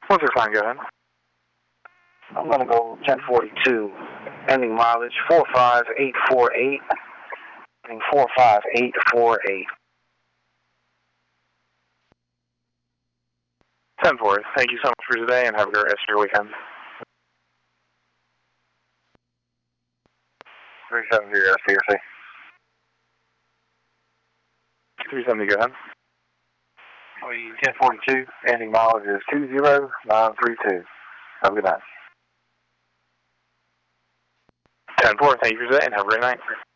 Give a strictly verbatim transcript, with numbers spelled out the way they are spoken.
What's your time, go ahead. I'm going to go ten forty-two, ending mileage four five eight four eight, ending four five eight four eight. ten four, thank you so much for today and have a great rest of your weekend. three seventy S P R C. three seventy, go ahead. ten forty-two, ending mileage is two zero nine three two. Have a good night. ten four, thank you for today and have a great night.